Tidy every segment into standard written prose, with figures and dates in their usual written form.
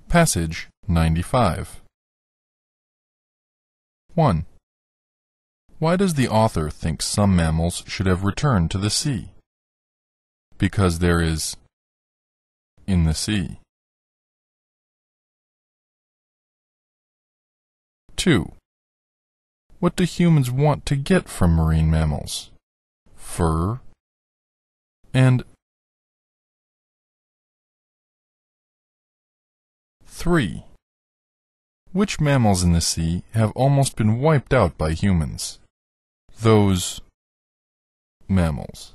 Passage 95. 1. Why does the author think some mammals should have returned to the sea? Because there is in the sea. 2. What do humans want to get from marine mammals? Fur and 3. Which mammals in the sea have almost been wiped out by humans? Those mammals.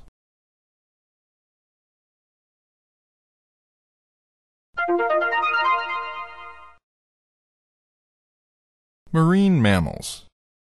Marine mammals.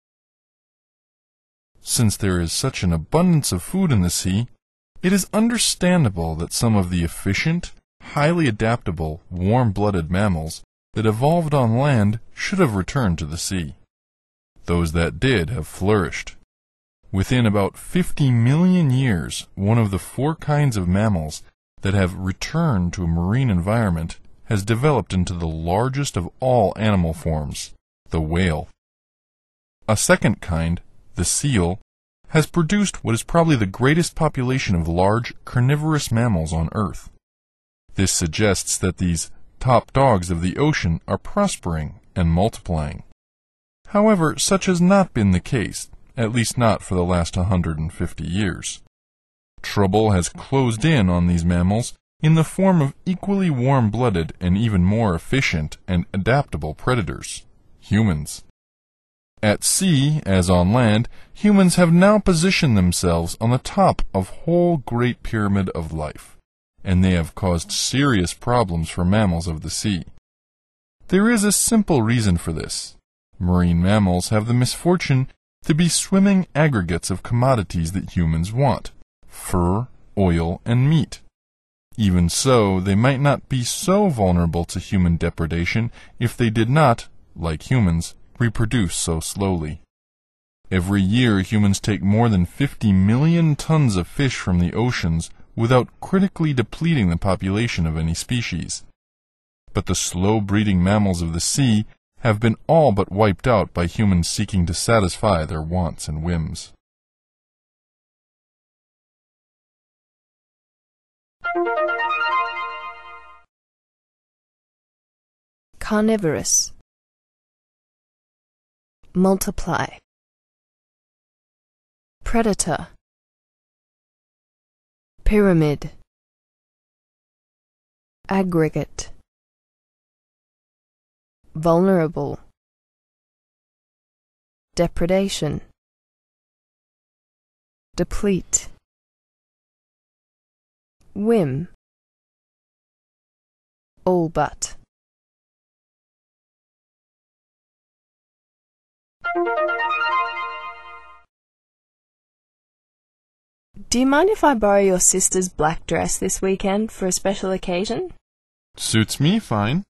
Since there is such an abundance of food in the sea, it is understandable that some of the efficient, highly adaptable, warm-blooded mammals that evolved on land should have returned to the sea. Those that did have flourished. Within about 50 million years, one of the 4 kinds of mammals that have returned to a marine environment has developed into the largest of all animal forms, the whale. A second kind, the seal, has produced what is probably the greatest population of large, carnivorous mammals on Earth. This suggests that these top dogs of the ocean are prospering and multiplying. However, such has not been the case, at least not for the last 150 years. Trouble has closed in on these mammals in the form of equally warm-blooded and even more efficient and adaptable predators, humans. At sea, as on land, humans have now positioned themselves on the top of whole great pyramid of life, and they have caused serious problems for mammals of the sea. There is a simple reason for this. Marine mammals have the misfortune to be swimming aggregates of commodities that humans want: fur, oil, and meat. Even so, they might not be so vulnerable to human depredation if they did not, like humans, reproduce so slowly. Every year, humans take more than 50 million tons of fish from the oceans without critically depleting the population of any species. But the slow-breeding mammals of the sea have been all but wiped out by humans seeking to satisfy their wants and whims. Carnivorous. Multiply. Predator. Pyramid. Aggregate. Vulnerable. Depredation. Deplete. Whim. All but. Do you mind if I borrow your sister's black dress this weekend for a special occasion? Suits me fine.